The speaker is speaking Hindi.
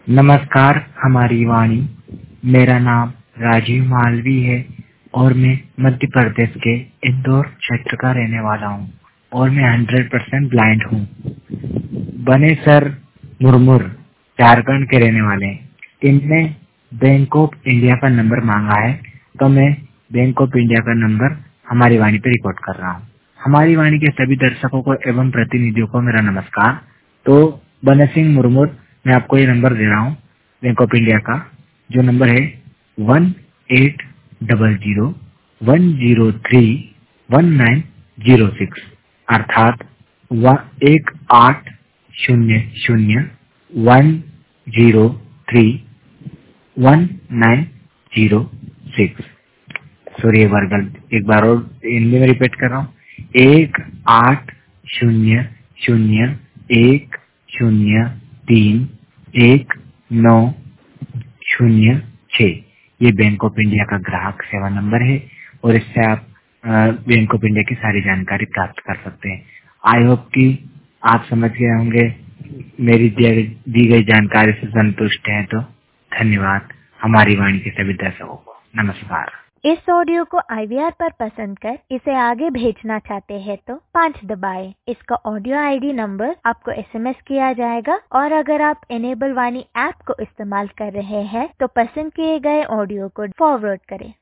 नमस्कार हमारी वाणी। मेरा नाम राजीव मालवी है और मैं मध्य प्रदेश के इंदौर क्षेत्र का रहने वाला हूँ और मैं 100% ब्लाइंड हूँ। बने सर मुरमुर झारखंड के रहने वाले हैं। इनने बैंक ऑफ इंडिया का नंबर मांगा है तो मैं बैंक ऑफ इंडिया का नंबर हमारी वाणी पे रिकॉर्ड कर रहा हूँ। हमारी वाणी के सभी दर्शकों को एवं प्रतिनिधियों को मेरा नमस्कार। तो बने सिंह मुरमुर, मैं आपको ये नंबर दे रहा हूँ बैंक ऑफ इंडिया का, जो नंबर है 1800-103-1906 अर्थात 1800-103-1906। सॉरी, एक बार और हिंदी में रिपीट कर रहा हूँ। 1800-103-1906 ये बैंक ऑफ इंडिया का ग्राहक सेवा नंबर है और इससे आप बैंक ऑफ इंडिया की सारी जानकारी प्राप्त कर सकते हैं। आई होप कि आप समझ गए होंगे, मेरी दी गई जानकारी से संतुष्ट हैं। तो धन्यवाद हमारी वाणी के सभी दर्शकों को। नमस्कार। इस ऑडियो को IVR पर पसंद कर इसे आगे भेजना चाहते हैं तो 5 दबाएं। इसका ऑडियो ID नंबर आपको SMS किया जाएगा और अगर आप इनेबल वाणी ऐप को इस्तेमाल कर रहे हैं तो पसंद किए गए ऑडियो को फॉरवर्ड करें।